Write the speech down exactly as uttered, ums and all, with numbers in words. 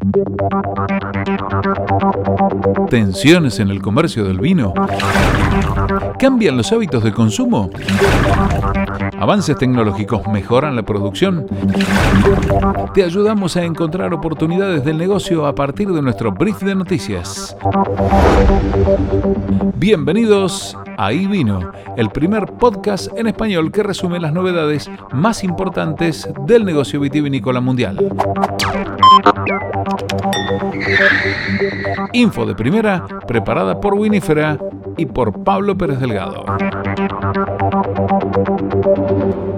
¿Tensiones en el comercio del vino? ¿Cambian los hábitos de consumo? ¿Avances tecnológicos mejoran la producción? Te ayudamos a encontrar oportunidades del negocio a partir de nuestro brief de noticias. Bienvenidos a iVino, el primer podcast en español que resume las novedades más importantes del negocio vitivinícola mundial. Info de primera, preparada por Winifera y por Pablo Pérez Delgado.